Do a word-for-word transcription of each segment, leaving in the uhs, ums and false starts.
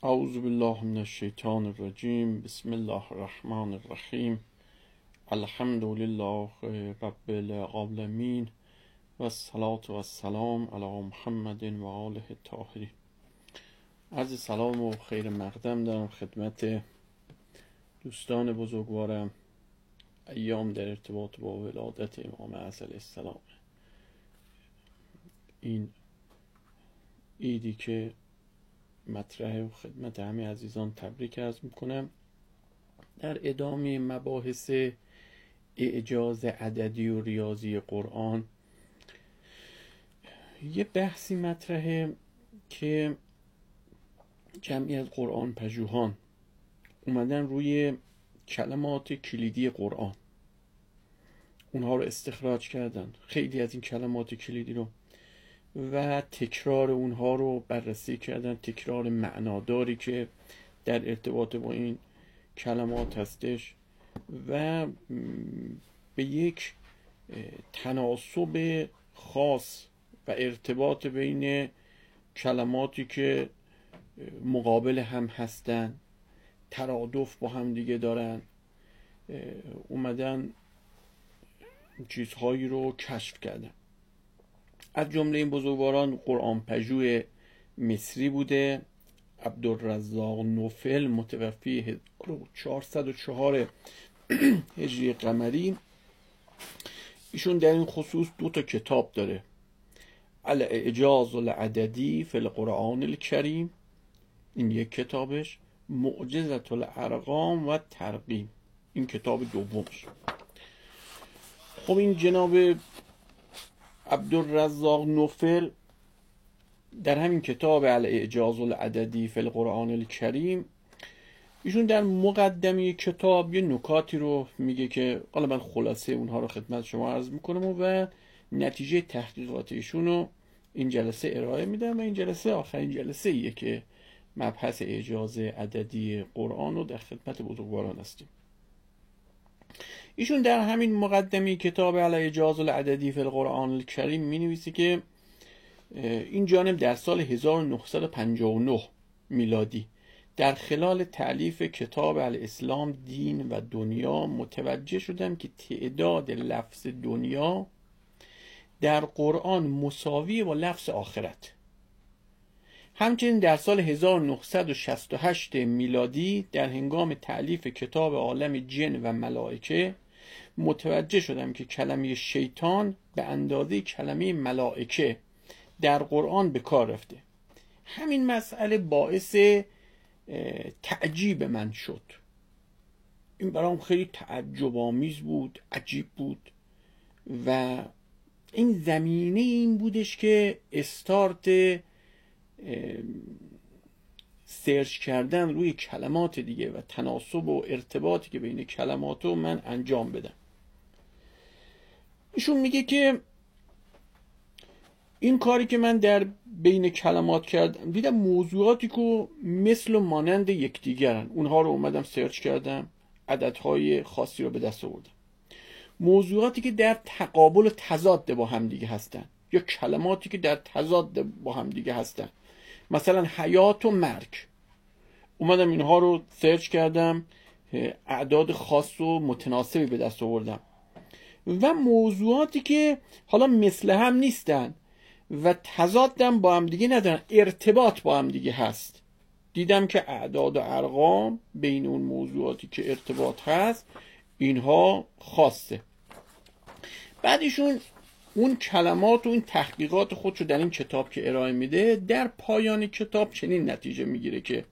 اعوذ بالله من الشیطان الرجیم. بسم الله الرحمن الرحیم. الحمد لله رب العالمین و الصلاة و السلام علی محمد و آله الطاهرین. عرض سلام و خیر مقدم دارم خدمت دوستان بزرگوارم. ایام در ارتباط با ولادت امام اعظم السلام، این ایدی که مطرح خدمت همه عزیزان تبریک عرض میکنم. در ادامه مباحث اعجاز عددی و ریاضی قرآن یه بحثی مطرحه که جمعی از قرآن پژوهان اومدن روی کلمات کلیدی قرآن اونها رو استخراج کردن، خیلی از این کلمات کلیدی رو، و تکرار اونها رو بررسی کردن، تکرار معناداری که در ارتباط با این کلمات هستش و به یک تناسب خاص و ارتباط بین کلماتی که مقابل هم هستن، ترادف با هم دیگه دارن، اومدن چیزهایی رو کشف کردن. از جمله این بزرگواران قرآن پژوه مصری بوده، عبدالرزاق نوفل متوفی هزار و چهارصد و چهار هجری قمری. ایشون در این خصوص دو تا کتاب داره، الاعجاز العددی فی القرآن الکریم، این یک کتابش، معجزة الارقام و ترقیم، این کتاب دومش. خب این جناب عبدالرزاق نوفل در همین کتاب الاعجاز العددی فی القرآن الکریم، ایشون در مقدمه کتاب یه نکاتی رو میگه که حالا من خلاصه اونها رو خدمت شما عرض میکنم و نتیجه تحقیقات ایشون رو این جلسه ارائه میدم و این جلسه آخرین جلسه ایه که مبحث اعجاز عددی قرآن رو در خدمت بزرگواران هستیم. ایشون در همین مقدمه کتاب الاعجاز العددی فی القرآن الکریم می نویسه که این جانب در سال هزار و نهصد و پنجاه و نه میلادی در خلال تألیف کتاب الاسلام دین و دنیا متوجه شدم که تعداد لفظ دنیا در قرآن مساوی با لفظ آخرت. همچنین در سال هزار و نهصد و شصت و هشت میلادی در هنگام تألیف کتاب عالم جن و ملائکه متوجه شدم که کلمه شیطان به اندازه کلمه ملائکه در قرآن به کار رفته. همین مسئله باعث تعجیب من شد. این برام خیلی تعجب آمیز بود، عجیب بود و این زمینه این بودش که استارت سرچ کردن روی کلمات دیگه و تناسب و ارتباطی که بین کلمات رو من انجام بدم. ایشون میگه که این کاری که من در بین کلمات کردم دیدم موضوعاتی که مثل و مانند یکدیگرن، اونها رو اومدم سرچ کردم، عددهای خاصی رو به دست آوردم. موضوعاتی که در تقابل و تضاد با هم دیگه هستن یا کلماتی که در تضاد با هم دیگه هستن، مثلا حیات و مرگ، اومدم اینها رو سرچ کردم، اعداد خاص و متناسبی به دست آوردم. و موضوعاتی که حالا مثل هم نیستن و تضادم با هم دیگه ندارن، ارتباط با هم دیگه هست، دیدم که اعداد و ارقام بین اون موضوعاتی که ارتباط هست اینها خاصه. بعدشون اون کلمات و این تحقیقات خودشو در این کتاب که ارائه میده، در پایان کتاب چنین نتیجه میگیره که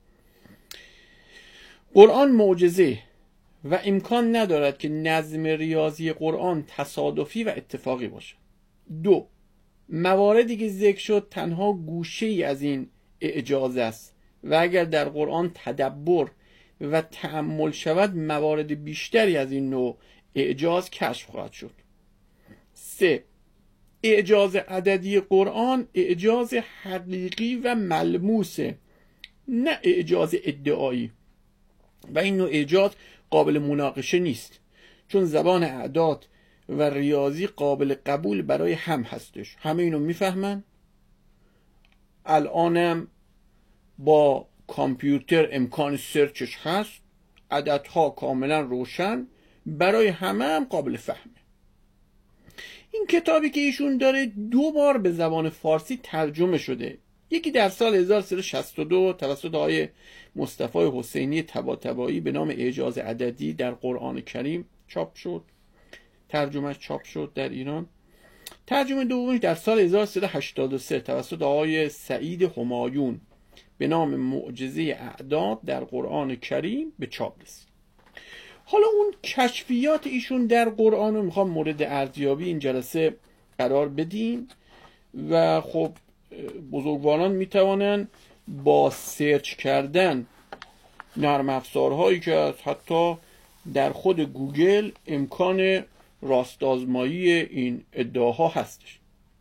قرآن معجزه و امکان ندارد که نظم ریاضی قرآن تصادفی و اتفاقی باشه. دو، مواردی که ذکر شد تنها گوشه ای از این اعجاز است و اگر در قرآن تدبر و تأمل شود موارد بیشتری از این نوع اعجاز کشف خواهد شد. سه، اعجاز عددی قرآن اعجاز حقیقی و ملموسه، نه اعجاز ادعایی، و این نوع اعجاز قابل مناقشه نیست، چون زبان اعداد و ریاضی قابل قبول برای هم هستش، همه اینو میفهمن. الانم با کامپیوتر امکان سرچش هست، عددها کاملا روشن، برای همه هم قابل فهمه. این کتابی که ایشون داره دو بار به زبان فارسی ترجمه شده. یکی در سال هزار و سیصد و شصت و دو توسط آقای مصطفی حسینی طباطبایی به نام اعجاز عددی در قرآن کریم چاپ شد، ترجمهش چاپ شد در ایران. ترجمه دومش در سال هزار و سیصد و هشتاد و سه توسط آقای سعید همایون به نام معجزه اعداد در قرآن کریم به چاپ رسید. حالا اون کشفیات ایشون در قرآن رو میخوام مورد ارزیابی این جلسه قرار بدیم و خب بزرگواران میتوانن با سرچ کردن نرم افزارهایی که از حتی در خود گوگل امکان راستآزمایی این ادعاها هستش.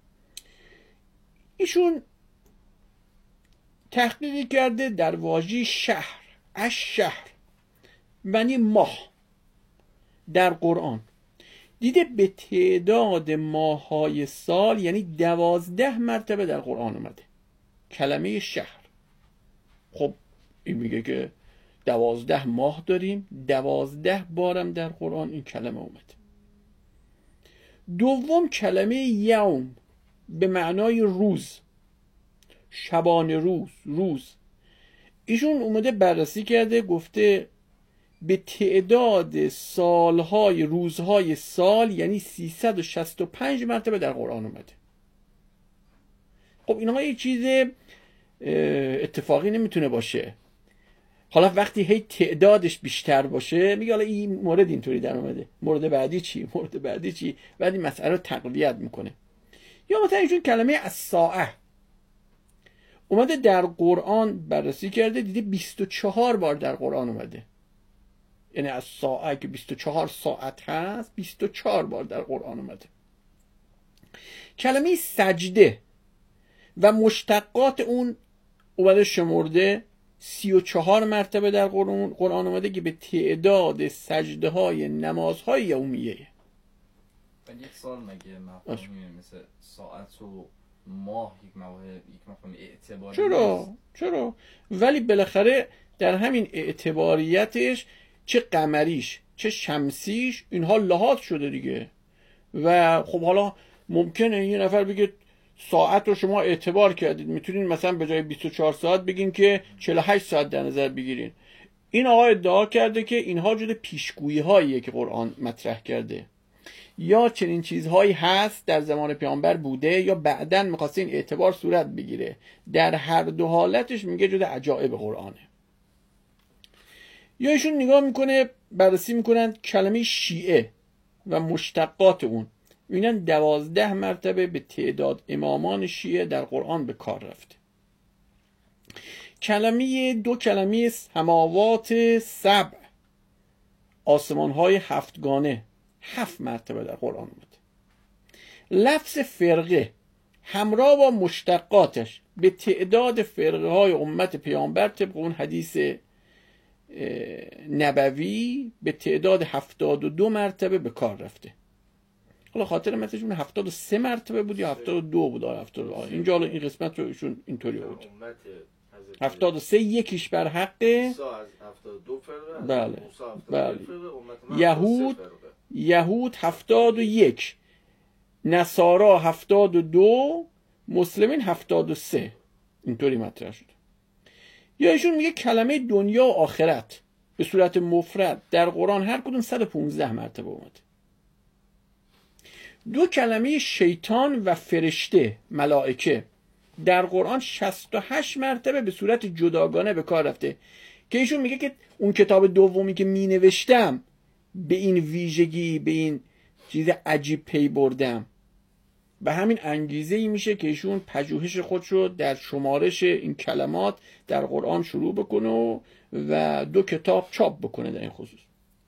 ایشون تحقیق کرده در واژه شهر، اش شهر معنی ماه در قرآن، دیده به تعداد ماه‌های سال یعنی دوازده مرتبه در قرآن اومده کلمه شهر. خب این میگه که دوازده ماه داریم، دوازده بارم در قرآن این کلمه اومده. دوم کلمه یوم به معنای روز، شبانه روز، روز. ایشون اومده بررسی کرده، گفته به تعداد سالهای روزهای سال یعنی سیصد و شصت و پنج مرتبه در قرآن اومده. خب اینها یه چیز اتفاقی نمیتونه باشه. حالا وقتی هی تعدادش بیشتر باشه میگه حالا این مورد اینطوری در اومده، مورد بعدی چی، مورد بعدی چی، بعد این مسئله رو تقویت میکنه. یا مثلا ایشون کلمه الساعه اومده در قرآن بررسی کرده، دیده بیست و چهار بار در قرآن اومده. یعنی از ساعه که بیست و چهار ساعت هست بیست و چهار بار در قرآن اومده. کلمه سجده و مشتقات اون اومده شمرده سی و چهار مرتبه در قرآن قرآن اومده که به تعداد سجده های نمازهای یومیه. ولی یک سال مگه مفهومی مثل ساعت و ماه یک مفهوم یک مفهوم اعتباری چرا؟ نیست؟ چرا؟ ولی بالاخره در همین اعتباریتش چه قمریش چه شمسیش اینها لحاظ شده دیگه. و خب حالا ممکنه یه نفر بگه ساعت رو شما اعتبار کردید، میتونین مثلا به جای بیست و چهار ساعت بگین که چهل و هشت ساعت در نظر بگیرین. این آقا ادعا کرده که اینها جز پیشگویی هاییه که قرآن مطرح کرده، یا چنین چیزهایی هست در زمان پیامبر بوده یا بعداً میخواسته این اعتبار صورت بگیره. در هر دو حالتش میگه جز عجائب قرآنه. یا ایشون نگاه میکنه بررسی میکنن کلمه شیعه و مشتقات اون، میبینن دوازده مرتبه به تعداد امامان شیعه در قرآن به کار رفته. کلمه دو کلمه سماوات سبع، آسمان های هفتگانه، هفت مرتبه در قرآن اومده. لفظ فرقه همراه با مشتقاتش به تعداد فرقه های امت پیامبر طبق اون حدیث نبوی به تعداد هفتاد و دو مرتبه به کار رفته. حالا خاطر مثلشون هفتاد و سه مرتبه بود یا هفتاد و دو بود. هفتاد و دو. اینجا حالا این قسمت رو ایشون اینطوری بود. هفتاد و سه یکیش بر حق بله بله یهود یهود هفتاد و یک، نصارا هفتاد و دو، مسلمین هفتاد و سه. اینطوری مطرح شد. یا ایشون میگه کلمه دنیا و آخرت به صورت مفرد در قرآن هر کدوم صد و پانزده مرتبه اومده. دو کلمه شیطان و فرشته، ملائکه، در قرآن شصت و هشت مرتبه به صورت جداگانه به کار رفته که ایشون میگه که اون کتاب دومی که می نوشتم به این ویژگی، به این چیز عجیب پی بردم. به همین انگیزه ای میشه که ایشون پژوهش خودشو در شمارش این کلمات در قرآن شروع بکنه و دو کتاب چاپ بکنه در این خصوص.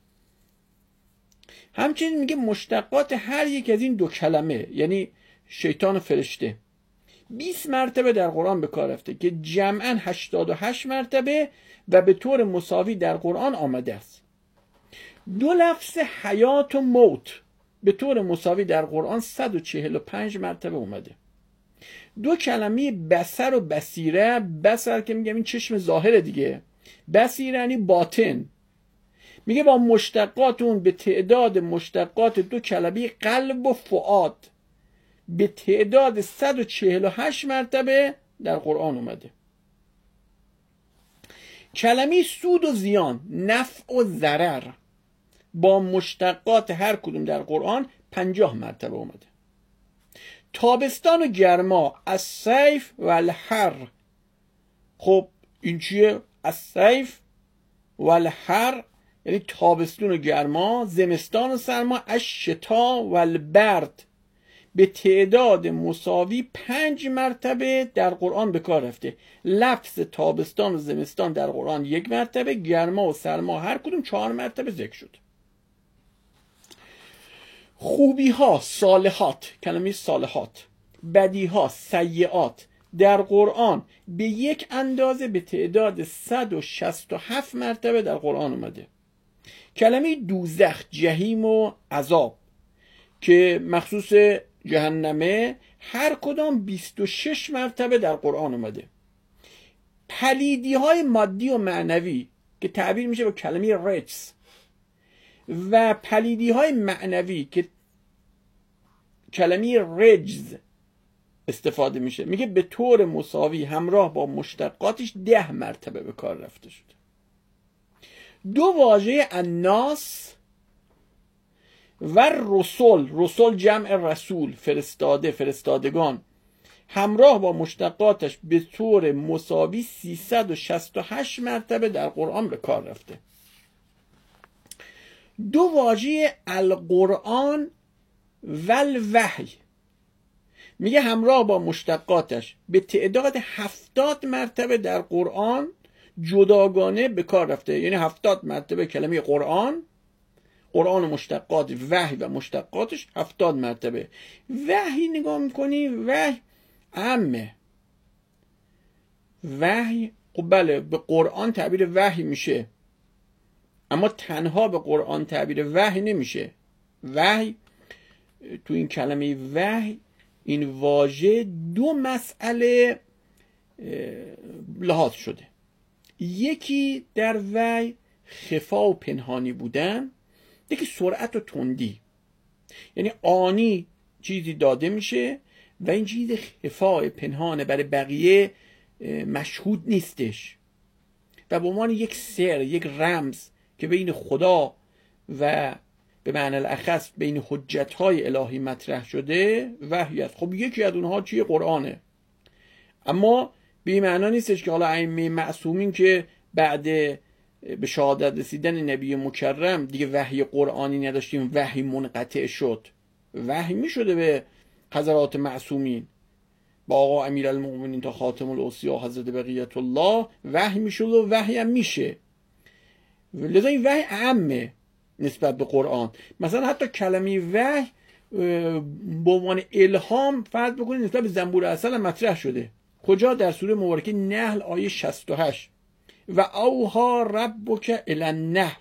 همچنین میگه مشتقات هر یک از این دو کلمه یعنی شیطان و فرشته بیست مرتبه در قرآن به کار رفته که جمعاً هشتاد و هشت مرتبه و به طور مساوی در قرآن آمده است. دو لفظ حیات و موت به طور مساوی در قرآن صد و چهل و پنج مرتبه اومده. دو کلمه بصر و بصیره، بصر که میگم این چشم ظاهره دیگه، بصیره یعنی باطن. میگه با مشتقات اون به تعداد مشتقات دو کلمه قلب و فؤاد به تعداد صد و چهل و هشت مرتبه در قرآن اومده. کلمه سود و زیان، نفع و ضرر با مشتقات هر کدوم در قرآن پنجاه مرتبه اومده. تابستان و گرما، الصیف و الحر. خب این چیه؟ الصیف و الحر یعنی تابستون و گرما، زمستان و سرما، الشتا و البرد به تعداد مساوی پنج مرتبه در قرآن به کار رفته. لفظ تابستان و زمستان در قرآن یک مرتبه، گرما و سرما هر کدوم چهار مرتبه ذکر شد. خوبی ها صالحات، کلمه صالحات، بدی ها سیئات در قرآن به یک اندازه به تعداد صد و شصت و هفت مرتبه در قرآن اومده. کلمه دوزخ، جهیم و عذاب که مخصوص جهنمه هر کدام بیست و شش مرتبه در قرآن اومده. پلیدی های مادی و معنوی که تعبیر میشه با کلمه رجس و پلیدی های معنوی که کلمه رجز استفاده میشه، میگه به طور مساوی همراه با مشتقاتش ده مرتبه به کار رفته شده. دو واژه الناس و رسول، رسول جمع رسول، فرستاده، فرستادگان، همراه با مشتقاتش به طور مساوی سیصد و شصت و هشت مرتبه در قرآن به کار رفته. دو واژه القرآن و الوحی میگه همراه با مشتقاتش به تعداد هفتاد مرتبه در قرآن جداگانه به کار رفته. یعنی هفتاد مرتبه کلمه قرآن، قرآن و مشتقات، وحی و مشتقاتش هفتاد مرتبه. وحی نگاه میکنی، وحی عامه، وحی خب بله به قرآن تعبیر وحی میشه، اما تنها به قرآن تعبیر وحی نمیشه. وحی تو این کلمه وحی این واژه دو مسئله لحاظ شده. یکی در وحی خفا و پنهانی بودن، یکی سرعت و تندی. یعنی آنی چیزی داده میشه و این چیز خفا پنهانه برای بقیه مشهود نیستش و به عنوان یک سر، یک رمز که بین خدا و به معنی الاخص بین حجت‌های الهی مطرح شده وحی است. خب یکی از اونها چیه؟ قرآنه. اما به این معنا نیستش که حالا ائمه معصومین که بعد به شهادت رسیدن نبی مکرم دیگه وحی قرآنی نداشتیم، وحی منقطع شد. وحی می شده به حضرات معصومین، با آقا امیرالمؤمنین تا خاتم الاوصیا حضرت بقیت الله وحی می شد و وحی هم میشه. لذا این وحی عامه نسبت به قرآن. مثلا حتی کلمه وحی به عنوان الهام فرض بکنید نسبت به زنبور عسل مطرح شده. کجا؟ در سوره مبارکه نحل آیه شصت و هشت و اوها ربک الی النحل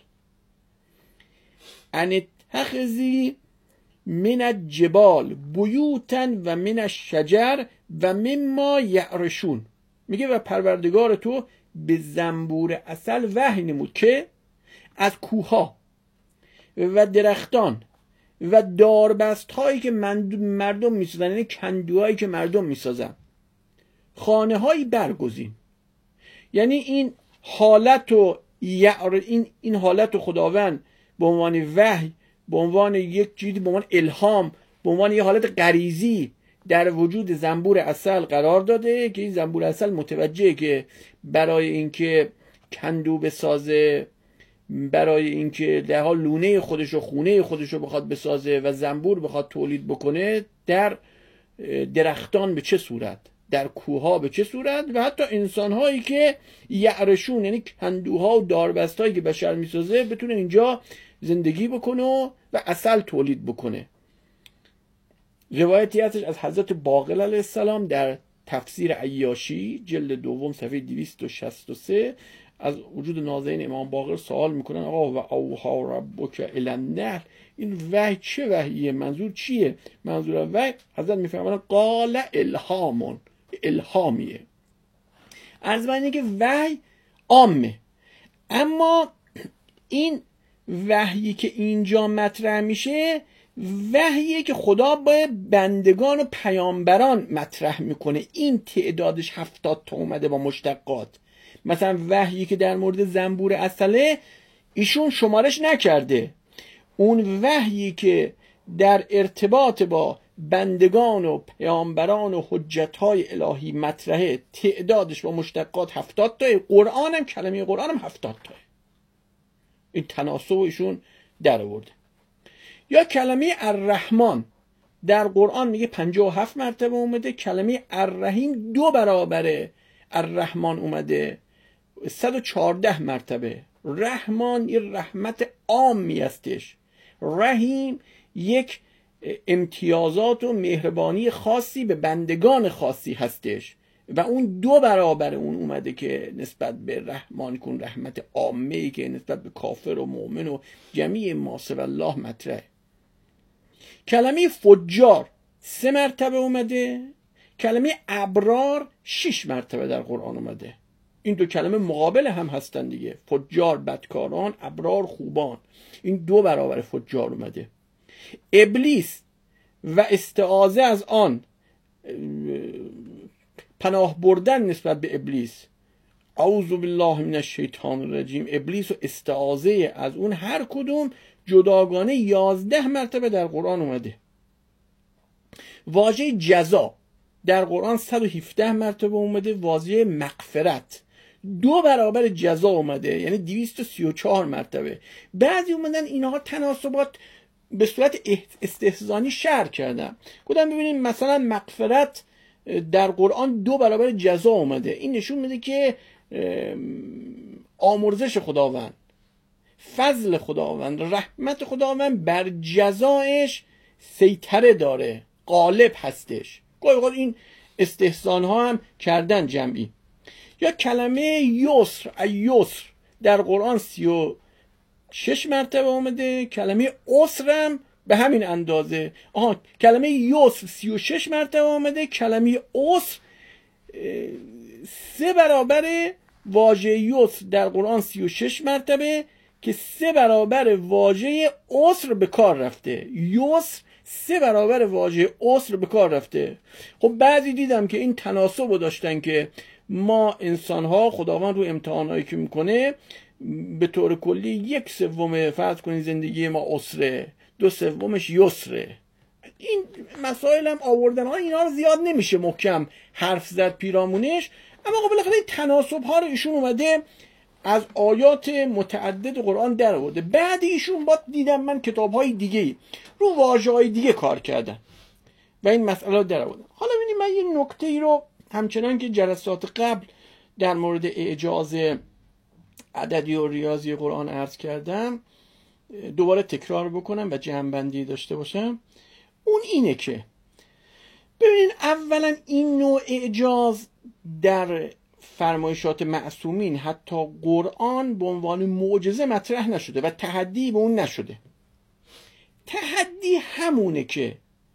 ان اتخذی من الجبال بیوتا و من الشجر و مما یعرشون. میگه و پروردگار تو به زنبور عسل وحی نمود که از کوها و درختان و داربست هایی که مردم میسازن، یعنی کندوهایی که مردم میسازن، خانه هایی برگزین. یعنی این حالت و این این حالت و خداوند به عنوان وحی، به عنوان یک چیزی، به عنوان الهام، به عنوان یک حالت غریزی در وجود زنبور عسل قرار داده که این زنبور عسل متوجهه که برای اینکه کندو بسازه، برای اینکه در حال لونه خودش و خونه خودش رو بخواد بسازه و زنبور بخواد تولید بکنه، در درختان به چه صورت، در کوها به چه صورت، و حتی انسان‌هایی که یعرشون یعنی کندوها و داربستایی که بشر میسازه بتونه اینجا زندگی بکنه و عسل تولید بکنه. روایتی هستش از حضرت باقر علیه السلام در تفسیر عیاشی جلد دوم صفحه دویست و شصت و سه از وجود نازنین امام باقر سوال میکنن آقا و اوحا ربک الی النحل، این وحی چه وحیه؟ منظور چیه؟ منظور وحی حضرت میفرمایند قال الهامون، الهامیه. عرض بنده که وحی عامه، اما این وحیی که اینجا مطرح میشه وحیی که خدا با بندگان و پیامبران مطرح میکنه. این تعدادش هفتاد تا اومده با مشتقات. مثلا وحیی که در مورد زنبور عسله ایشون شمارش نکرده. اون وحیی که در ارتباط با بندگان و پیامبران و حجتهای الهی مطرحه تعدادش با مشتقات هفتاد تا. قرآن هم کلمه قرآن هم هفتاد تا. این تناسب ایشون در آورده. یا کلمه الرحمن در قرآن میگه پنجاه و هفت مرتبه اومده، کلمه الرحیم دو برابر الرحمن اومده صد و چهارده مرتبه. رحمان یه رحمت عامی هستش، رحیم یک امتیازات و مهربانی خاصی به بندگان خاصی هستش و اون دو برابر اون اومده که نسبت به رحمان کن رحمت عامه‌ای که نسبت به کافر و مؤمن و جمیع ما سوی الله مطرح. کلمه فجار سه مرتبه اومده، کلمه ابرار شش مرتبه در قرآن اومده. این دو کلمه مقابل هم هستن دیگه، فجار بدکاران، ابرار خوبان. این دو برابر فجار اومده. ابلیس و استعاذه از آن، پناه بردن نسبت به ابلیس، اعوذ بالله من الشیطان الرجیم، ابلیس و استعاذه از اون، هر کدوم جداگانه یازده مرتبه در قرآن اومده. واژه جزا در قرآن صد و هفده مرتبه اومده. واژه مغفرت دو برابر جزا اومده، یعنی دویست و سی و چهار مرتبه. بعضی اومدن اینها تناسبات به صورت استحضانی شرح کردن، گفتم ببینیم مثلا مغفرت در قرآن دو برابر جزا اومده. این نشون میده که آمرزش خداوند، فضل خداوند، رحمت خداوند بر جزایش سیطره داره، غالب هستش. گاهی این استحسان ها هم کردن جمعی. یا کلمه یسر، ایسر در قرآن سی و شش مرتبه اومده، کلمه عسر هم به همین اندازه. آها، کلمه یسر سی و شش مرتبه اومده، کلمه عسر سه برابر واژه یسر در قرآن سی و شش مرتبه که سه برابر واژه عسر به کار رفته. یسر سه برابر واژه عسر به کار رفته. خب بعضی دیدم که این تناسب رو داشتن که ما انسان ها خداوند رو امتحانایی که میکنه به طور کلی یک سوم فرض کنید زندگی ما عسره، دو سومش یسره. این مسائل هم آوردن ها اینا رو زیاد نمیشه محکم حرف زد پیرامونش، اما خب بالاخره این تناسب ها رو ایشون اومده از آیات متعدد قرآن در آورده. بعد ایشون با دیدم من کتاب های دیگه رو واژه های دیگه کار کردن و این مسئله در آوردن. حالا ببینید من یه نکته ای رو همچنان که جلسات قبل در مورد اعجاز عددی و ریاضی قرآن عرض کردم دوباره تکرار بکنم و جمع‌بندی داشته باشم. اون اینه که ببینید اولا این نوع اعجاز در فرمایشات معصومین حتی قرآن به عنوان معجزه مطرح نشده و تحدی به اون نشده. تحدی همونه که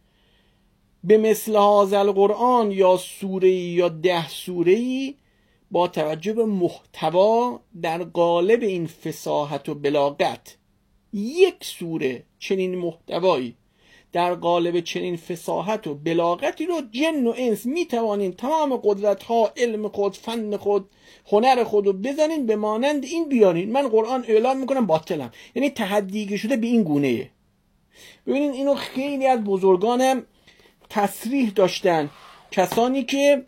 به مثل هذا القرآن یا سوره یا ده سوره با توجه به محتوا در قالب این فصاحت و بلاغت یک سوره چنین محتوایی در قالب چنین فصاحت و بلاغتی رو جن و انس میتوانین تمام قدرت ها، علم خود، فن خود، هنر خود رو بزنین به مانند این بیارین. من قرآن اعلام میکنم باطلم. یعنی تحدی که شده به این گونه‌ایه. ببینین اینو خیلی از بزرگانم تصریح داشتن، کسانی که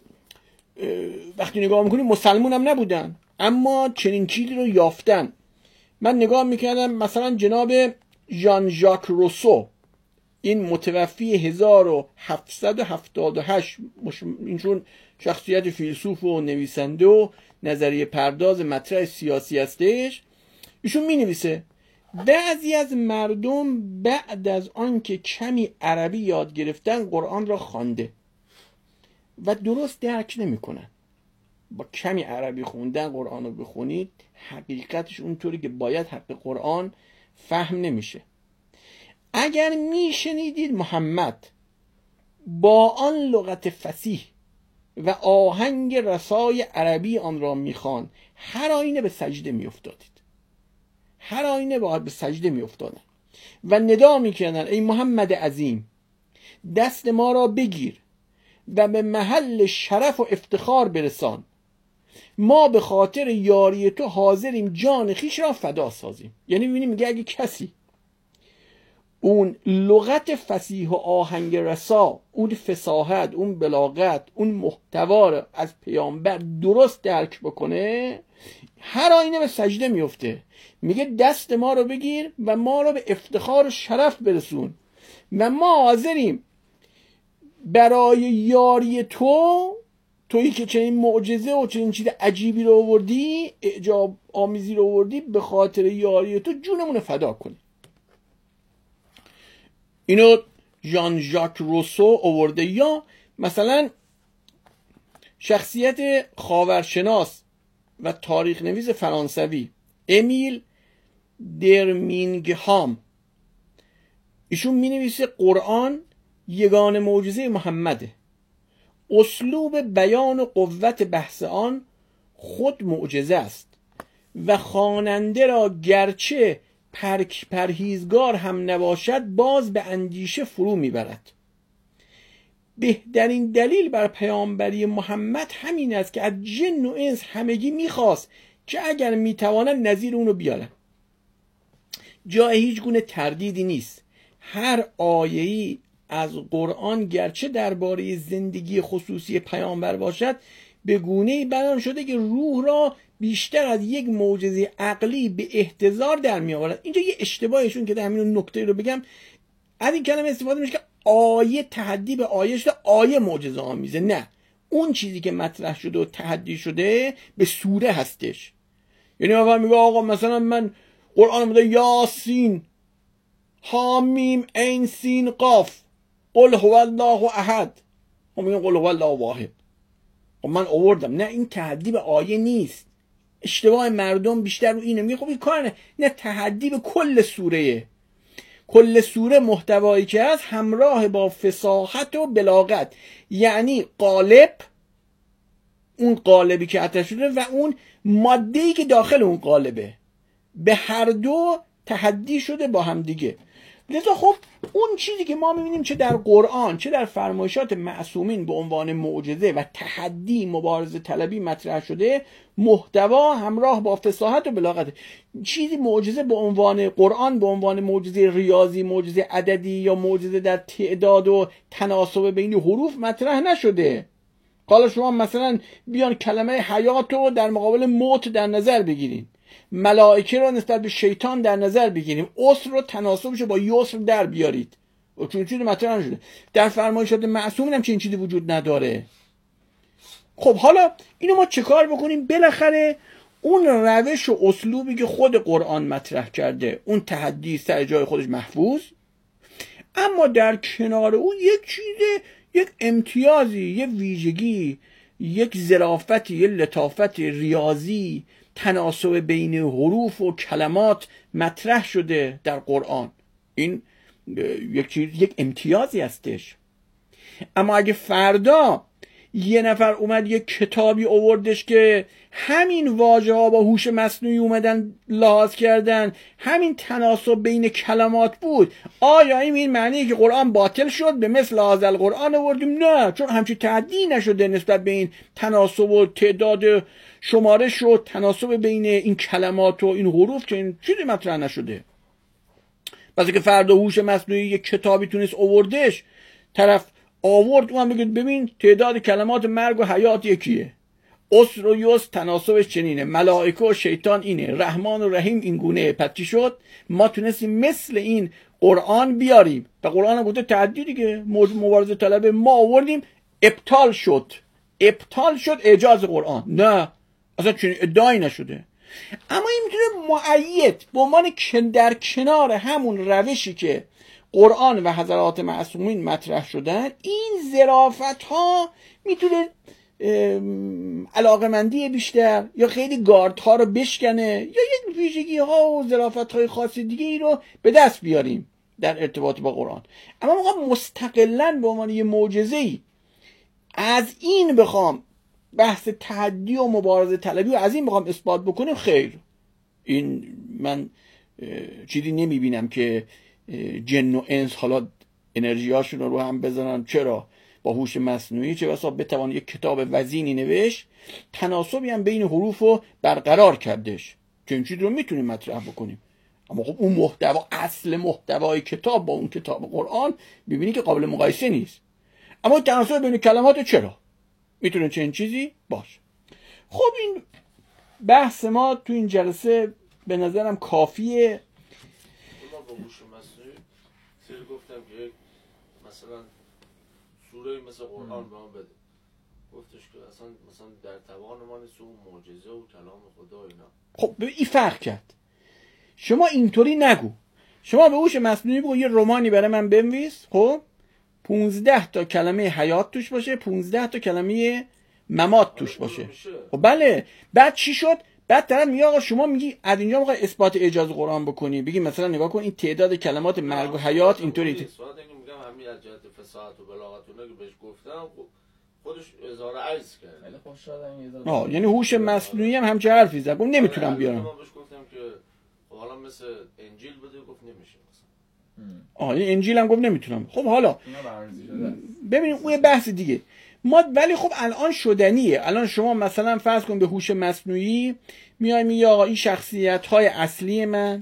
وقتی نگاه میکنیم مسلمون هم نبودن اما چنین چیزی رو یافتن. من نگاه میکردم مثلا جناب ژان ژاک روسو، این متوفی هزار و هفتصد و هفتاد و هشت، اینشون شخصیت فیلسوف و نویسنده و نظریه پرداز مطرح سیاسی هستش. ایشون می نویسه بعضی از مردم بعد از آن که کمی عربی یاد گرفتن قرآن را خوانده و درست درک نمیکنن. با کمی عربی خوندن قرآن رو بخونید حقیقتش اونطوری که باید حق قرآن فهم نمیشه. اگر میشنیدید محمد با آن لغت فصیح و آهنگ رسای عربی آن را میخوان، هر آینه به سجده میافتادید، هر آینه باید به سجده میافتادن و ندا میکردن ای محمد عظیم دست ما را بگیر و به محل شرف و افتخار برسان، ما به خاطر یاری تو حاضریم جان خیش را فدا سازیم. یعنی میبینیم میگه اگه کسی اون لغت فصیح و آهنگ رسا، اون فصاحت، اون بلاغت، اون محتوا رو از پیامبر درست درک بکنه، هر آینه به سجده میفته، میگه دست ما رو بگیر و ما رو به افتخار و شرف برسون و ما حاضریم برای یاری تو، تویی که چنین معجزه و چنین چیز عجیبی رو آوردی، اعجاب آمیزی رو آوردی، به خاطر یاری تو جونمون رو فدا کنی. اینو ژان ژاک روسو آورده. یا مثلا شخصیت خاورشناس و تاریخ نویس فرانسوی امیل درمینگهام، ایشون می نویسه قرآن یگان معجزه محمده، اسلوب بیان و قوت بحث آن خود معجزه است و خواننده را گرچه پرک پرهیزگار هم نباشد باز به اندیشه فرو میبرد. بهترین دلیل بر پیامبری محمد همین است که از جن و انس همگی میخواست که اگر میتوانند نظیر اونو بیارن. جای هیچ گونه تردیدی نیست. هر آیه‌ای از قرآن گرچه درباره زندگی خصوصی پیامبر باشد، به گونه‌ای بیان شده که روح را بیشتر از یک معجزه عقلی به احتضار در می آورد. اینجا یه اشتباهشون که در همین نکته رو بگم، از این کلمه استفاده میشه که آیه تحدی به آیه شده، آیه معجزه آمیزه. نه، اون چیزی که مطرح شده و تحدی شده به سوره هستش. یعنی آقا میگه آقا مثلا من قرآن میگه یاسین حامیم عین سین قاف قل هو الله احد، و میگه قل هو الله واحد. و من آوردم. نه، این تحدی به آیه نیست. اشتباه مردم بیشتر رو اینه، میگه خب این کار نه. نه، تحدی به کل سوره. کل سوره محتوایی که هست همراه با فصاحت و بلاغت، یعنی قالب، اون قالبی که عطا شده و اون ماده‌ای که داخل اون قالبه، به هر دو تحدی شده با هم دیگه. لذا خب اون چیزی که ما میبینیم چه در قرآن چه در فرمایشات معصومین به عنوان معجزه و تحدی، مبارزه طلبی مطرح شده، محتوا همراه با فصاحت و بلاغت. چیزی معجزه به عنوان قرآن به عنوان معجزه ریاضی، معجزه عددی یا معجزه در تعداد و تناسب بین حروف مطرح نشده. حالا شما مثلا بیان کلمه حیات رو در مقابل موت در نظر بگیرین، ملائکه رو نسبت به شیطان در نظر بگیریم، عسر رو تناسبش با یسر در بیارید، و چون چیزی مطرح نشده. در فرمایشات معصومین هم چنین چیزی وجود نداره. خب حالا اینو ما چه کار بکنیم؟ بالاخره اون روش و اسلوبی که خود قرآن مطرح کرده، اون تحدی سر جای خودش محفوظ، اما در کنار اون یک چیز، یک امتیازی، یک ویژگی، یک ظرافتی، یک لطافت ریاضی، تناسب بین حروف و کلمات مطرح شده در قرآن. این یک چیز، یک امتیازی هستش. اما اگه فردا یه نفر اومد یک کتابی آوردش که همین واژه ها با هوش مصنوعی اومدن لحاظ کردن، همین تناسب بین کلمات بود، آیا این معنیه که قرآن باطل شد به مثل هذا القرآن آوردیم؟ نه، چون همچین تعدی نشده نسبت به این تناسب و تعداد شمارش و تناسب بین این کلمات و این حروف، که این چیزی مطرح نشده. پس که فردا هوش مصنوعی یک کتابی تونست آوردش، طرف آورد اون بگید ببین تعداد کلمات مرگ و حیات یکیه، اسر و یسر تناسبش چنینه، ملائکه و شیطان اینه، رحمان و رحیم این گونه. پتی شد ما تونستیم مثل این قرآن بیاریم و قرآن بوده تعدی دیگه، مبارزه طلب ما آوردیم، ابطال شد، ابطال شد اعجاز قرآن. نه، اصلا چنین ادعایی نشده. اما این میتونه مؤید به عنوان در کنار همون روشی که قرآن و حضرات معصومین مطرح شدن، این ظرافت ها میتونه علاقمندی بیشتر یا خیلی گارد ها رو بشکنه یا یک ویژگی ها و ظرافت های خاص دیگه ای رو به دست بیاریم در ارتباط با قرآن. اما موقع مستقلاً به عنوان یه معجزه‌ای از این بخوام بحث تحدی و مبارزه طلبی و از این بخوام اثبات بکنیم، خیر، این من چیزی نمیبینم که جن و انس حالا انرژی هاشون رو هم بزنن. چرا؟ با هوش مصنوعی چه بسا بتوان یک کتاب وزینی نوشت، تناسبی هم بین حروف رو برقرار کردش که این چیز رو میتونیم مطرح بکنیم. اما خب اون محتوا، اصل محتوای کتاب با اون کتاب قرآن ببینی که قابل مقایسه نیست. اما تناسب بین کلمات چرا میتونه چنین چیزی باشه. خب این بحث ما تو این جلسه به نظرم کافیه. ما با هوش مصنوعی سر گفتم که مثلا سوره مثل قرآن به ما بده، گفتش که اصلا مثلا در توان ما نیست اون معجزه و کلام خدا اینا. خب به این فرق کرد. شما اینطوری نگو، شما به هوش مصنوعی بگو یه رمانی برای من بنویس، خب پونزده تا کلمه حیات توش باشه، پونزده تا کلمه ممات توش باشه. خب بله، بعد چی شد؟ بعد طرف میگه آقا شما میگی از اینجا میخوای اثبات اعجاز قرآن بکنی، بگی مثلا نگاه کن این تعداد کلمات مرگ و حیات اینطوری. میگم همین از جهت فصاحت و بلاغت اونایی که بهش گفتم خودش اظهار عجز کرد. خیلی خوش شدم. آه یعنی هوش مصنوعی هم همچه حرفی زد، گفت نمیتونم بیارم. من بهش گفتم که حالا مثل انجیل بده، گفت نمیشه مثلا. آه این انجیل هم گفت نمیتونم. خب حالا ببینیم اون یه بحث دیگه. ما ولی خب الان شدنیه. الان شما مثلا فرض کن به هوش مصنوعی میای میگی آقا این شخصیت های اصلی من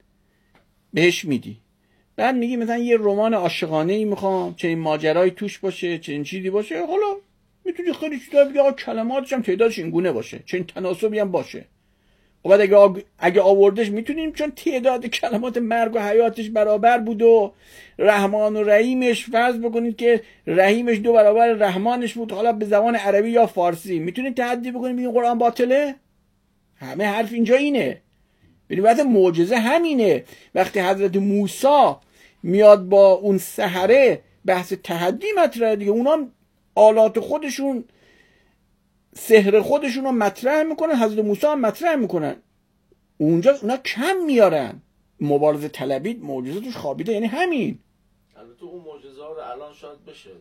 بهش میدی، بعد میگی مثلا یه رمان عاشقانه ای میخوام چه این ماجرایی توش باشه چه این چیزی باشه، حالا میتونی خیلی چیزا بگی آقا کلماتش هم تعدادش این گونه باشه چه این تناسبی هم باشه. و بعد اگه آگ... اگه آوردش میتونیم چون تعداد کلمات مرگ و حیاتش برابر بود و رحمان و رحیمش فرض بکنید که رحیمش دو برابر رحمانش بود، حالا به زبان عربی یا فارسی میتونید تعدی بکنید بگید قرآن باطله؟ همه حرف اینجا اینه. ببین وقت معجزه همینه. وقتی حضرت موسی میاد با اون سحره بحث تحدی مطرح دیگه، اونا آلات خودشون سحر خودشون رو مطرح میکنن، حضرت موسی هم مطرح میکنن، اونجا اونا کم میارن. مبارزه طلبی معجزه توش خوابیده، یعنی همین. البته اون معجزه ها رو الان شاید بشه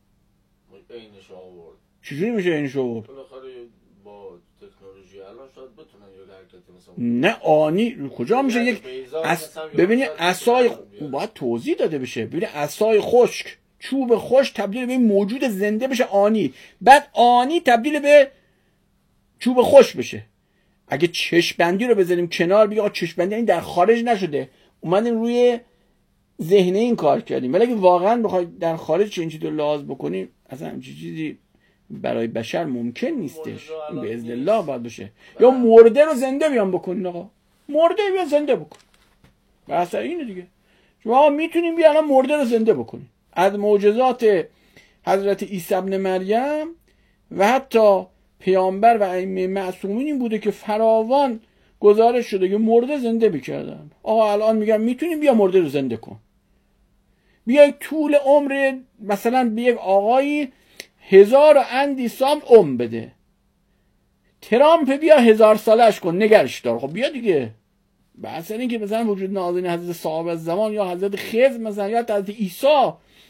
عینش آورد. چجوری میشه عینش آورد؟ بالاخره با تکنولوژی الان شاید بتونن یه حرکتی مثلا نه آنی کجا میشه یک اس... ببینید عصای باید توضیح داده بشه. ببینید عصای خشک، چوب خشک تبدیل به این موجود زنده بشه آنی، بعد آنی تبدیل به چوب خشک بشه. اگه چشم بندی رو بذاریم کنار بگیم آقا چشم بندی این در خارج نشده، اومدیم روی ذهنه این کار کردیم، ولی اگه واقعا بخوای در خارج چه این چیزی رو لحاظ بکنیم اصلا همچین چیزی برای بشر ممکن نیستش. این به اذن الله باید بشه. یا مرده رو زنده بیان بکنین، آقا مرده بیان زنده بکن، بحث اینه دیگه. شما میتونیم بیان مرده رو زنده بکنیم. از معجزات حضرت عیسی ابن مریم و حتی پیامبر و ائمه معصومین این بوده که فراوان گزارش شده که مرده زنده میکردن. آقا الان میگم میتونیم بیا مرده رو زنده کن. بیا طول عمر مثلا به یک آقایی هزار و اندی سال عمر بده، ترامپ بیا هزار سالش کن نگرش دار. خب بیا دیگه. بحث اینه که مثلا وجود نازنین حضرت صاحب الزمان یا حضرت خضر مثلا یا حضرت عیسی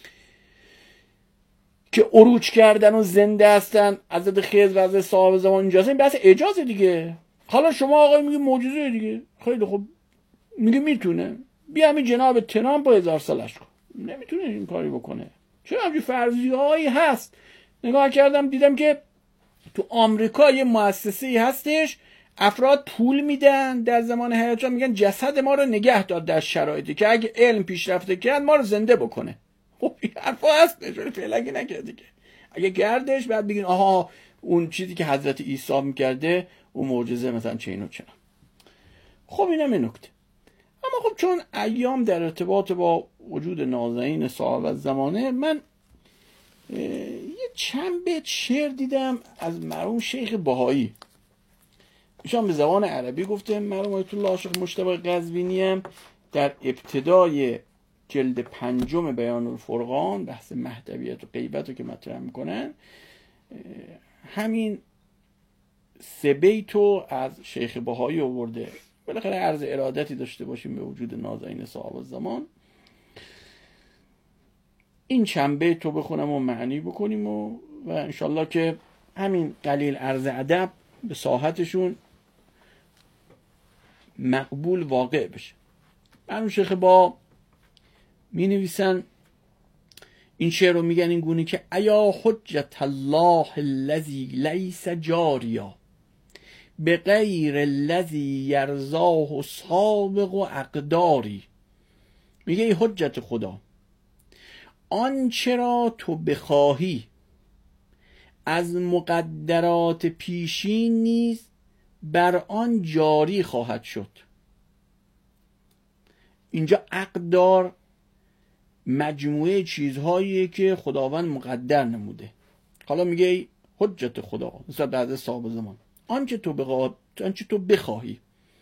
که عروج کردن و زنده هستن، حضرت خضر و حضرت صاحب الزمان اینجاست، این بحث اعجاز دیگه. حالا شما آقای میگی معجزه دیگه، خیلی خوب میگه میتونه، بیا همین جناب ترامپ هزار سالش کن. نمیتونه این کاری بکنه. چرا همچین فرضیه‌هایی هست. نگاه کردم دیدم که تو آمریکا یه مؤسسه‌ای هستش، افراد پول میدن در زمان حیاتشون، میگن جسد ما رو نگه دار در شرایطی که اگه علم پیشرفته کرد ما رو زنده بکنه. خب این حرفا هستش ولی فعلا نکرده دیگه. اگه گردش بعد بگین آها اون چیزی که حضرت عیسی میکرده اون معجزه مثلا چه اینو چرا. خب اینم این نکته. اما خب چون ایام در ارتباط با وجود نازنین صاحب الزمانه، من یه چند بیت شعر دیدم از مرحوم شیخ بهایی. ایشان به زبان عربی گفته. مرحوم آیت الله شیخ مجتبی قزوینی هم در ابتدای جلد پنجم بیان الفرقان، بحث مهدویت و غیبت رو که مطرح میکنن، همین سه بیتو از شیخ بهایی آورده. بالاخره عرض ارادتی داشته باشیم به وجود نازنین صاحب الزمان. این چند بیت رو بخونم و معنی بکنیم و و انشالله که همین قلیل عرض ادب به ساحتشون مقبول واقع بشه. مرحوم شیخ با می نویسن، این شعر رو میگن این گونه که ایا حجت الله الذی لیس جاریا به غیر الذی یرضاه سابق و اقداری. میگه ای حجت خدا، آنچه را تو بخواهی از مقدرات پیشین نیز بر آن جاری خواهد شد. اینجا اقدار مجموعه چیزهایی که خداوند مقدر نموده. حالا میگه ای حجت خدا نسبت به حضرت صاحب زمان، آنچه تو بخواهی آنچه تو بخواهی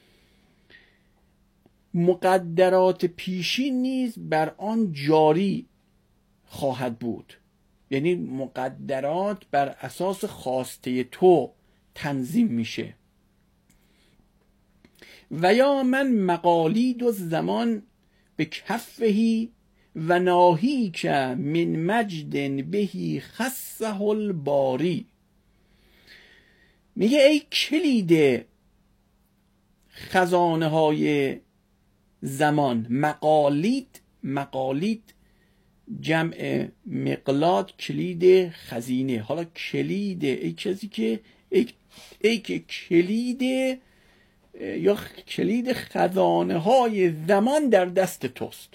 مقدرات پیشین نیز بر آن جاری خواهد بود. یعنی مقدرات بر اساس خواسته تو تنظیم میشه. و یا من مقالید و زمان به کفهی و ناهی که من مجد بهی خصه الباری. میگه ای کلید خزانه های زمان. مقالید، مقالید جمع مقلاد، کلید خزینه. حالا کلید ای کسی که ای, ای که کلید یا کلید خزانه های زمان در دست توست.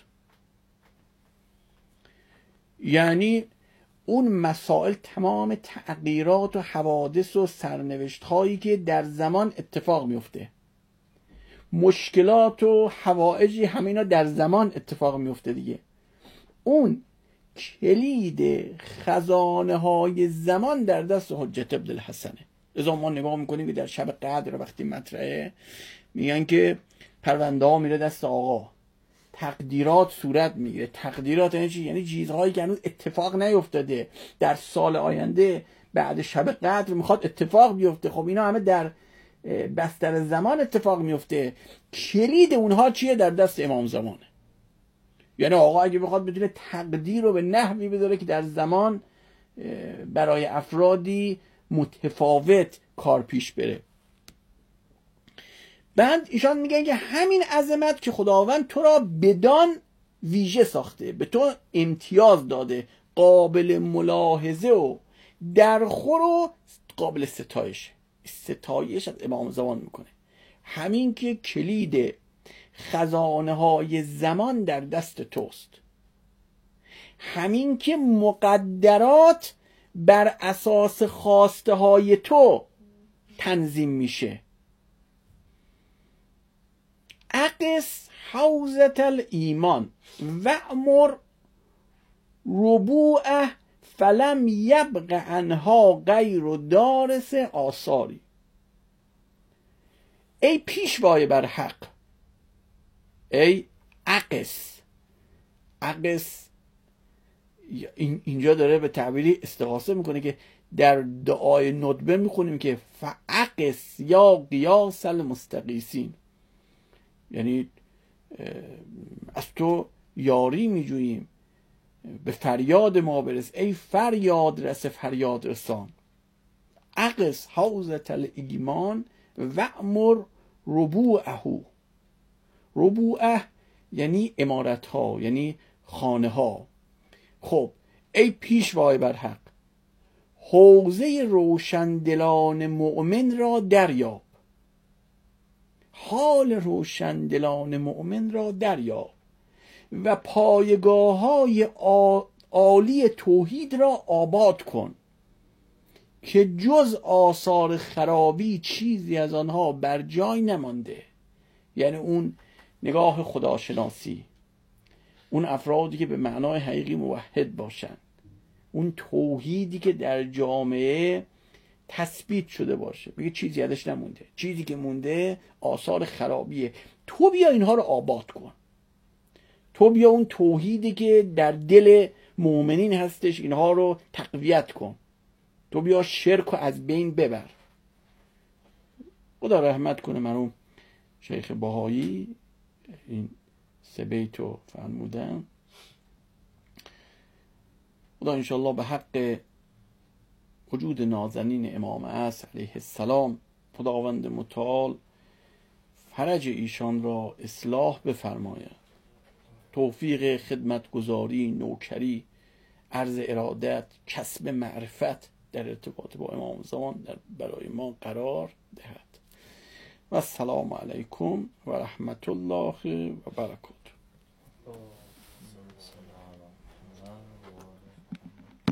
یعنی اون مسائل، تمام تغییرات و حوادث و سرنوشت هایی که در زمان اتفاق میفته، مشکلات و حوائجی همینا در زمان اتفاق میفته دیگه. اون کلید خزانه های زمان در دست حجت ابن الحسنه. ازا ما نگاه میکنیم که در شب قدر وقتی مطرحه میگن که پرونده ها میره دست آقا، تقدیرات صورت میگیره. تقدیرات یعنی چی؟ یعنی چیزهایی که هنوز اتفاق نیفتاده، در سال آینده بعد شب قدر میخواد اتفاق بیفته. خب اینا همه در بستر زمان اتفاق میفته. کلید اونها چیه؟ در دست امام زمانه. یعنی آقا اگه بخواد بدونه تقدیر رو به نحوی بذاره که در زمان برای افرادی متفاوت کار پیش بره. بعد ایشان میگن که همین عظمت که خداوند تو را بدان ویژه ساخته، به تو امتیاز داده، قابل ملاحظه و درخور و قابل ستایش. ستایش از امام زمان میکنه. همین که کلید خزانه های زمان در دست توست، همین که مقدرات بر اساس خواسته های تو تنظیم میشه. اقص حوزة الایمان و امر ربوعه فلم یبق عنها غیر دارس آثاری. ای پیشوای بر حق، ای اقص. اقص این اینجا داره به تعبیری استغاثه میکنه که در دعای ندبه میخونیم که فاقص یا قیاس المستغیثین، یعنی از تو یاری میجوییم، به فریاد ما برس، ای فریاد رس فریاد رسان. اقص حوزة الایمان و امر ربوعه. ربوعه یعنی امارت ها، یعنی خانه ها. خب ای پیشوای بر حق، حوزه روشندلان مؤمن را دریاب. حال روشندلان مؤمن را دریاب و پایگاه های عالی توحید را آباد کن که جز آثار خرابی چیزی از آنها بر جای نمانده. یعنی اون نگاه خداشناسی، اون افرادی که به معنای حقیقی موحد باشن، اون توحیدی که در جامعه تثبیت شده باشه، میگه چیزی ازش نمونده، چیزی که مونده آثار خرابیه. تو بیا اینها رو آباد کن، تو بیا اون توحیدی که در دل مؤمنین هستش اینها رو تقویت کن، تو بیا شرک رو از بین ببر. خدا رحمت کنه مرحوم شیخ بهایی این سه بیتو فرمودن. خدا انشالله به حق وجود نازنین امام عصر علیه السلام خداوند متعال فرج ایشان را اصلاح بفرماید، توفیق خدمتگزاری، نوکری، عرض ارادت، کسب معرفت در ارتباط با امام زمان در برای ما قرار دهد. و السلام علیکم و رحمت الله و برکاته.